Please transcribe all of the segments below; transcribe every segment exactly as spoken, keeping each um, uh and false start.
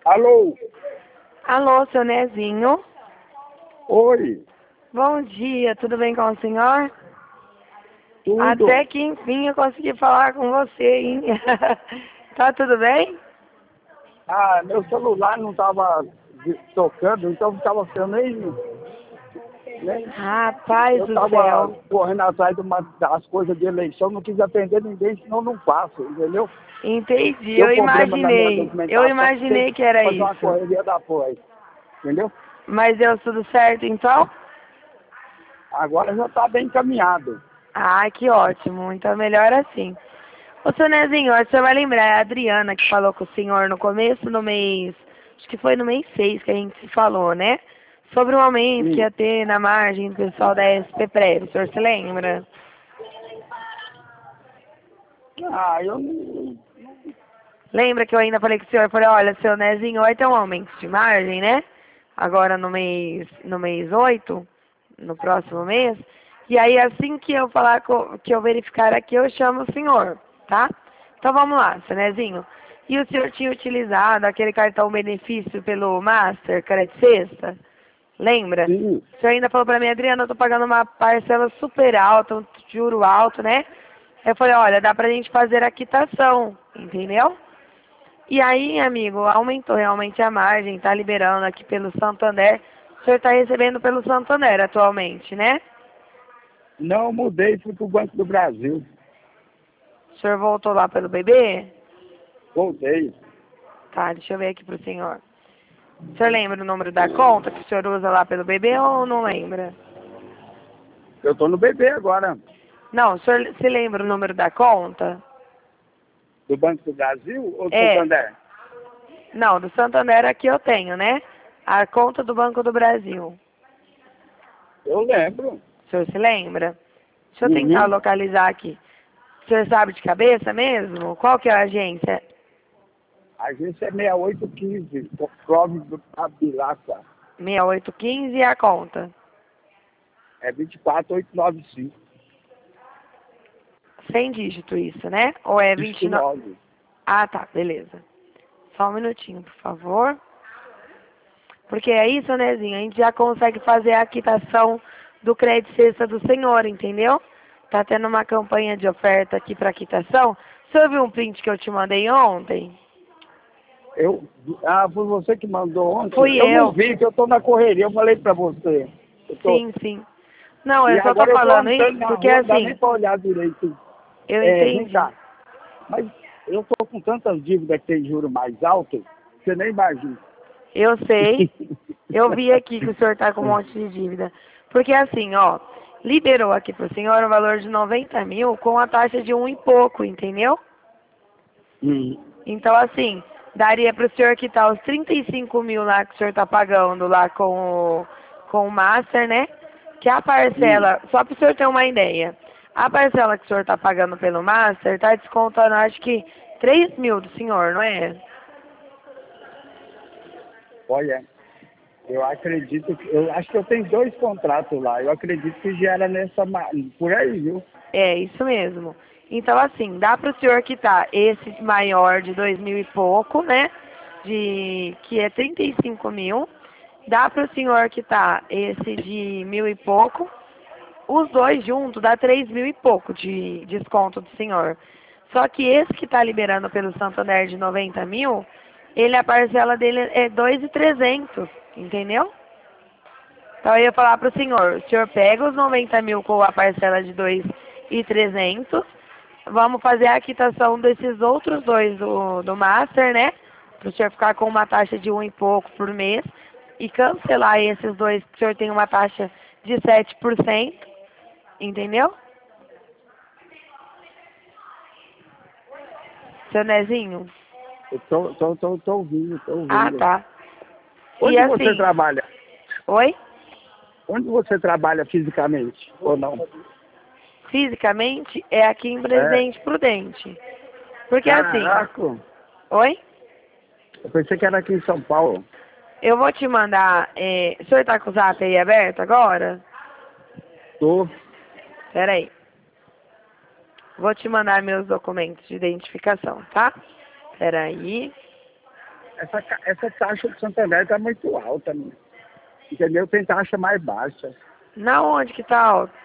Alô? Alô, seu Nezinho. Oi, Bom dia, tudo bem com o senhor? tudo? Até que enfim eu consegui falar com você, hein? Tá tudo bem? Ah, meu celular não estava tocando, então não estava eu nem, nem. Rapaz Eu do estava céu. correndo atrás de uma, das coisas de eleição, não quis atender ninguém, senão não passo, entendeu? Entendi, Deu eu problema na minha imaginei. Eu documentação, teve imaginei que que era fazer uma isso. correria da porra, entendeu? Mas deu tudo certo então? Agora já está bem encaminhado. Ah, que ótimo. Então melhor assim. Ô, seu Nezinho, acho que você vai lembrar, é a Adriana que falou com o senhor no começo do mês, acho que foi no mês seis que a gente se falou, né? Sobre o aumento que Sim. ia ter na margem do pessoal da S P Prev, o senhor se lembra? Ah, eu não. Lembra que eu ainda falei com o senhor, falei, olha, seu Nezinho, vai ter um aumento de margem, né? Agora no mês, no mês oito, no próximo mês. E aí, assim que eu falar, co- que eu verificar aqui, eu chamo o senhor, tá? Então vamos lá, seu Nezinho. E o senhor tinha utilizado aquele cartão benefício pelo Master, Credit Sexta? Lembra? Sim. O senhor ainda falou pra mim, Adriana, eu tô pagando uma parcela super alta, um juro alto, né? Eu falei, olha, dá pra gente fazer a quitação, entendeu? E aí, amigo, aumentou realmente a margem, tá liberando aqui pelo Santander. O senhor tá recebendo pelo Santander atualmente, né? Não, mudei, fui para o Banco do Brasil. O senhor voltou lá pelo B B? Voltei. Tá, deixa eu ver aqui pro senhor. O senhor lembra o número da conta que o senhor usa lá pelo B B ou não lembra? Eu estou no B B agora. Não, o senhor se lembra o número da conta? Do Banco do Brasil ou do É. Santander? Não, do Santander aqui eu tenho, né? A conta do Banco do Brasil. Eu lembro. O senhor se lembra? Deixa eu tentar Uhum. localizar aqui. O senhor sabe de cabeça mesmo? Qual que é a agência? A agência é seis oito um cinco, Clóvis do Tabilaca. seis oito um cinco e a conta? É vinte e quatro oito nove cinco. Sem dígito isso, né? Ou é vinte e nove? vinte e nove. Ah, tá, beleza. Só um minutinho, por favor. Porque aí, seu Nezinho, a gente já consegue fazer a quitação do crédito sexta do senhor, entendeu? Tá tendo uma campanha de oferta aqui para quitação. Você viu um print que eu te mandei ontem? Eu, ah, foi você que mandou ontem? Fui Eu não eu. vi, que eu estou na correria. Eu falei para você. Eu tô, Sim, sim. Não, e eu só tô agora eu estou falando andando isso na porque rua, não dá nem assim, para olhar direito. eu É, vem entendi. cá. Mas eu estou com tantas dívidas que tem juros mais altos, você nem imagina. Eu sei. Eu vi aqui que o senhor tá com um monte de dívida. Porque assim, ó, liberou aqui pro senhor o valor de noventa mil com a taxa de um e pouco, entendeu? Hum. Então, assim, daria pro senhor quitar os trinta e cinco mil lá que o senhor tá pagando lá com o, com o Master, né? Que a Hum. parcela, só pro senhor ter uma ideia, a parcela que o senhor tá pagando pelo Master tá descontando, acho que, três mil do senhor, não é? Olha, eu acredito que. Eu acho que eu tenho dois contratos lá. Eu acredito que gera nessa. ma- Por aí, viu? É, isso mesmo. Então, assim, dá para o senhor quitar esse maior de dois mil e pouco, né? De, que é trinta e cinco mil. Dá para o senhor quitar esse de mil e pouco. Os dois juntos dá três mil e pouco de desconto do senhor. Só que esse que está liberando pelo Santander de noventa mil, ele, a parcela dele é dois mil e trezentos, entendeu? Então eu ia falar para o senhor, o senhor pega os noventa mil com a parcela de dois mil e trezentos, vamos fazer a quitação desses outros dois do, do Master, né? Para o senhor ficar com uma taxa de um e pouco por mês e cancelar esses dois, que o senhor tem uma taxa de sete por cento, entendeu? Seu Nezinho? Eu tô, tô, tô, tô ouvindo, tô Ah, ouvindo. tá. E Onde você assim, trabalha? oi? Onde você trabalha fisicamente? Ou não? Fisicamente é aqui em É. Presidente Prudente. Porque assim, Caraca! oi? Eu pensei que era aqui em São Paulo. Eu vou te mandar. É, o senhor tá com o zap aí aberto agora? Tô. Pera aí. Vou te mandar meus documentos de identificação, tá? Pera aí. essa, ca- essa taxa do Santander tá muito alta, né? Entendeu? Tem taxa mais baixa. Na onde que tá alto?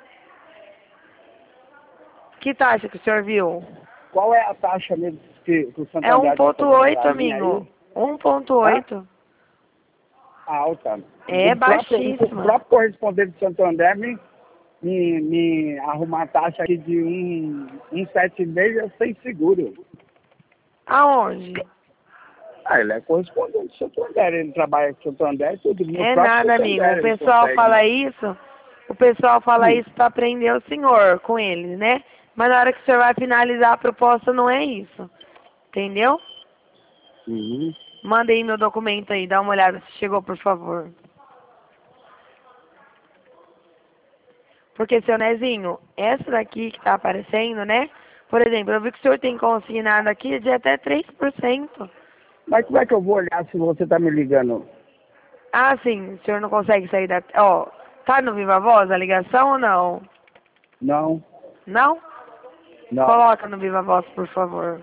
Que taxa que o senhor viu? Qual é a taxa mesmo que, que o É Santander tá cobrando um ponto oito, a minha amigo. aí? um ponto Hã? oito. Alta. É O próprio, o baixíssima. próprio correspondente do Santander me, me, me arrumou uma taxa aqui de um, um sete vírgula cinco eu sem seguro. Aonde? Ah, ele é correspondente do Santander, ele trabalha com o Santander, tudo no É próprio nada, amigo. Santander O ele pessoal consegue. fala isso, o pessoal fala Hum. isso pra prender o senhor com eles, né? Mas na hora que o senhor vai finalizar a proposta, não é isso. Entendeu? Uhum. Manda aí meu documento aí, dá uma olhada se chegou, por favor. Porque, seu Nezinho, essa daqui que tá aparecendo, né? Por exemplo, eu vi que o senhor tem consignado aqui de até três por cento. Mas como é que eu vou olhar se você tá me ligando? Ah, sim, o senhor não consegue sair da... Ó, tá no Viva Voz a ligação ou não? Não, Não? não. Coloca no Viva Voz, por favor.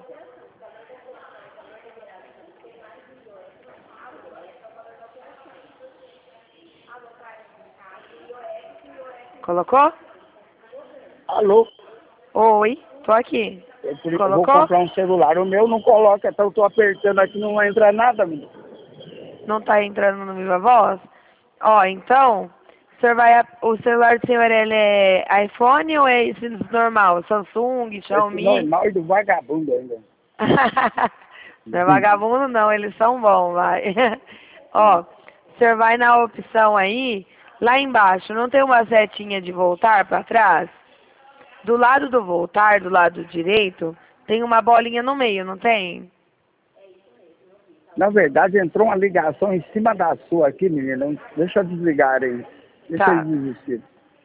Colocou? Alô? Oi, tô aqui. Eu, por- eu vou Colocou? comprar um celular, o meu não coloca, então eu tô apertando aqui, não vai entrar nada, menino. Não tá entrando no Viva Voz? Ó, então, o senhor vai... O celular do senhor, ele é iPhone ou é esse normal? Samsung, Esse Xiaomi? normal e do vagabundo ainda. Não é vagabundo não, eles são bons, vai. Ó, o senhor vai na opção aí, lá embaixo, não tem uma setinha de voltar para trás? Do lado do voltar, do lado direito, tem uma bolinha no meio, não tem? Na verdade, entrou uma ligação em cima da sua aqui, menina. Deixa eu desligar aí. Deixa eu Tá. desistir.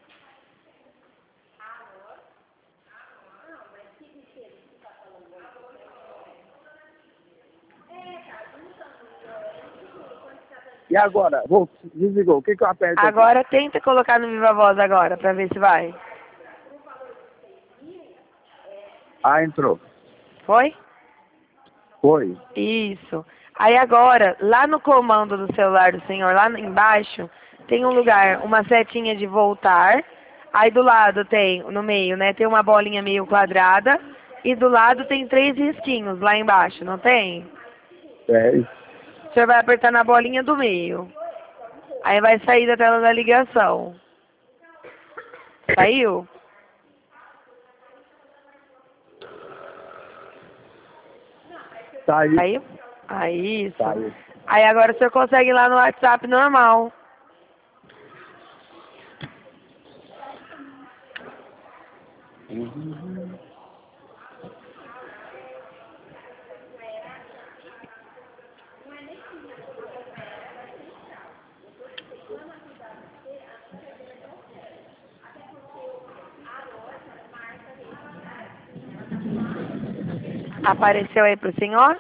E agora? Vou, desligou. O que, que eu aperto aqui? Agora tenta colocar no Viva Voz agora, pra ver se vai. Ah, entrou. Foi? Foi. Isso. Aí agora, lá no comando do celular do senhor, lá embaixo, tem um lugar, uma setinha de voltar. Aí do lado tem, no meio, né, tem uma bolinha meio quadrada. E do lado tem três risquinhos lá embaixo, não tem? É. O senhor vai apertar na bolinha do meio. Aí vai sair da tela da ligação. Saiu? Saiu. Saiu? Aí, isso. Saiu. Aí agora o senhor consegue ir lá no WhatsApp normal. Uhum. Apareceu aí pro senhor?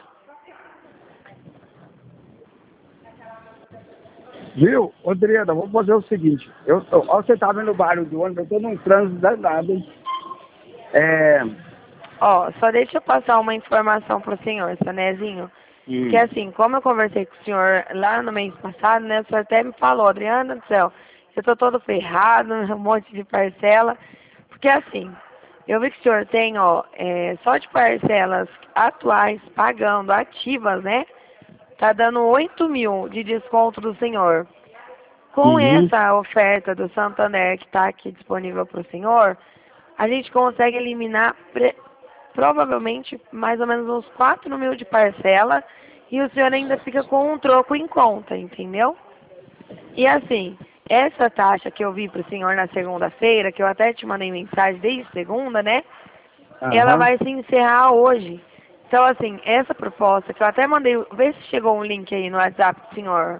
Viu? Ô, Adriana, vamos fazer o seguinte. Eu, eu, ó, você tá vendo o barulho do ônibus, eu tô num trânsito danado, hein? É... Ó, só deixa eu passar uma informação pro senhor, seu Nezinho. Hum. Que assim, como eu conversei com o senhor lá no mês passado, né, o senhor até me falou, Adriana do céu, eu tô todo ferrado, um monte de parcela. Porque assim, eu vi que o senhor tem, ó, é, só de parcelas atuais, pagando, ativas, né? Tá dando oito mil de desconto do senhor. Com Uhum. essa oferta do Santander que está aqui disponível para o senhor, a gente consegue eliminar pre- provavelmente mais ou menos uns quatro mil de parcela e o senhor ainda fica com um troco em conta, entendeu? E assim, essa taxa que eu vi para o senhor na segunda-feira, que eu até te mandei mensagem desde segunda, né? Ela Aham. vai se encerrar hoje. Então, assim, essa proposta que eu até mandei, vê se chegou um link aí no WhatsApp do senhor.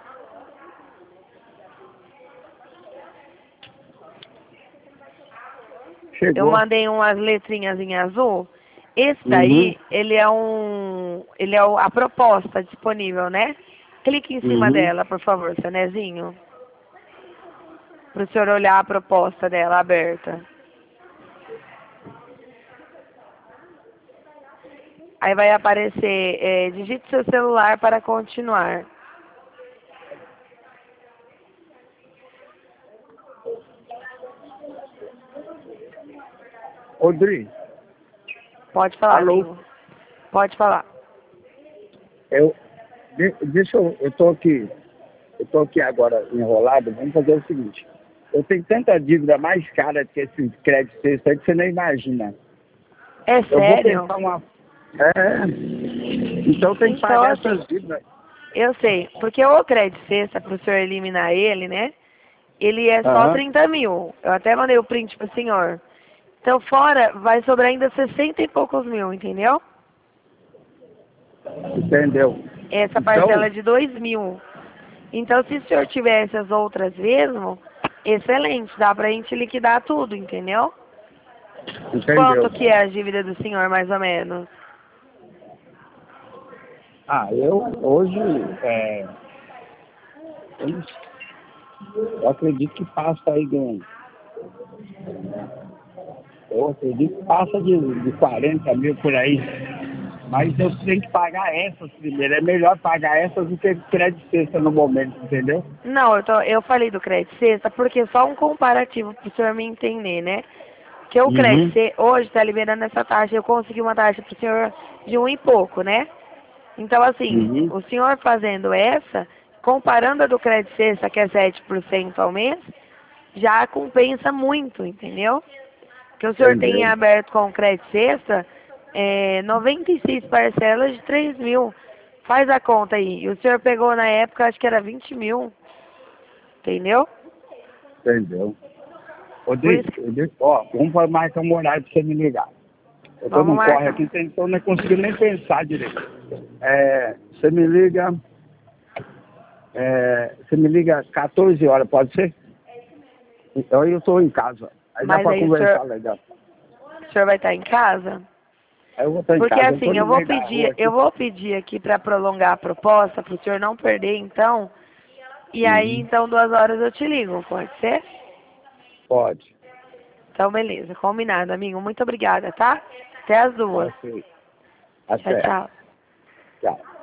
Eu Chegou. mandei umas letrinhas em azul. Esse Uhum. daí, ele é um, ele é o- a proposta disponível, né? Clique em cima Uhum. dela, por favor, seu Nezinho. Para o senhor olhar a proposta dela aberta. Aí vai aparecer, é, digite seu celular para continuar. Rodrigo. Pode falar, Alô? amigo. Pode falar. Eu, de, deixa eu, eu tô aqui, eu tô aqui agora enrolado, vamos fazer o seguinte. Eu tenho tanta dívida mais cara que esse crédito sexto aí que você nem imagina. É Eu vou sério? pensar uma... É, então tem que Então, pagar assim, essas dívidas. eu sei, porque o crédito sexta, para o senhor eliminar ele, né? Ele é só Aham, trinta mil. Eu até mandei o print pro senhor. Então, fora, vai sobrar ainda sessenta e poucos mil, entendeu? entendeu? Essa parcela Então, é de dois mil. Então, se o senhor tivesse as outras mesmo, excelente, dá pra gente liquidar tudo, entendeu? entendeu? Quanto que é a dívida do senhor, mais ou menos? Ah, eu hoje, é, eu, eu acredito que passa aí de um, eu acredito que passa de, de quarenta mil por aí. Mas eu tenho que pagar essas primeiro. É melhor pagar essas do que crédito sexta no momento, entendeu? Não, eu, tô, eu falei do crédito sexta porque só um comparativo para o senhor me entender, né? Que o crédito Uhum, sexta, hoje está liberando essa taxa, eu consegui uma taxa para o senhor de um e pouco, né? Então, assim, uhum, o senhor fazendo essa, comparando a do crédito sexta, que é sete por cento ao mês, já compensa muito, entendeu? Que o senhor tem entendeu? aberto com o crédito sexta, é, noventa e seis parcelas de três mil. Faz a conta aí. E o senhor pegou na época, acho que era vinte mil, entendeu? Entendeu? Por Rodrigo, isso que, Rodrigo, ó, vamos marcar um horário pra você me ligar. Eu tô vamos num corre marcar. aqui, então não consigo nem pensar direito. É, você me liga, é, você me liga quatorze horas, pode ser? Então eu tô em casa. Aí dá Mas pra aí o senhor, conversar legal. o senhor vai estar em casa? Aí eu vou estar em Porque casa, eu tô assim, no eu vou meio da rua pedir, eu aqui. vou pedir aqui para prolongar a proposta, para o senhor não perder, então. E aí, Uhum, então, duas horas eu te ligo, pode ser? pode. Então, beleza, combinado, amigo. Muito obrigada, tá? Até as duas. Ok. Tchau, Até. tchau. Tchau.